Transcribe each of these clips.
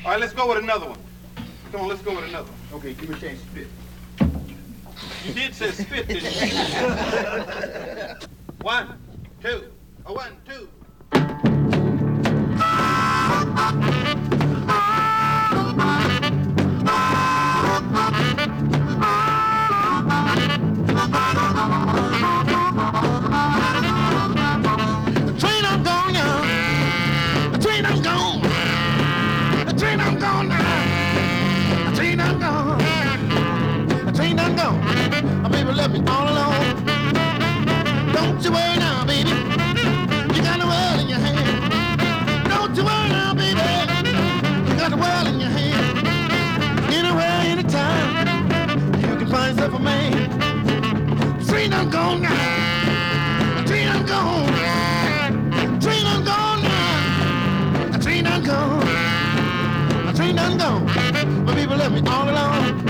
All right, let's go with another one. Come on, let's go with another one. Okay, give me a chance to spit. You did say spit, didn't you? 1, 2. 1, 2. Left me all alone. Don't you worry now, baby. You got the world in your hand. Don't you worry now, baby. You got the world in your hand. Anywhere, anytime, you can find yourself a man. Train, I'm gone now. Train, I'm gone. Train, I'm gone now. Train, I'm gone. Train, I'm gone. My people left me all alone.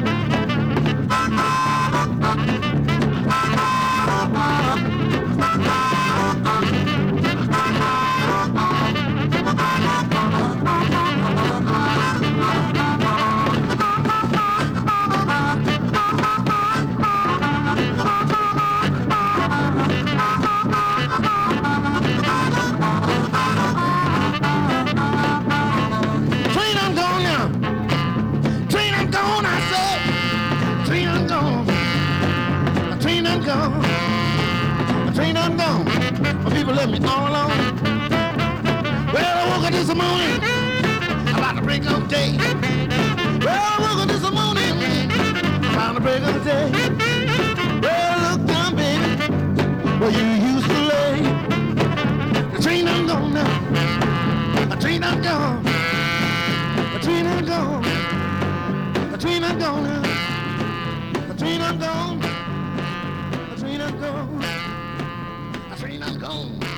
Left me all alone. Well, I woke up this morning about the break of day. Well, I woke up this morning about the break of day. Well, look down, baby, where you used to lay. The train done gone now. The train done gone. The train done gone. The train done gone now. The train done gone. The train done gone. The train done gone.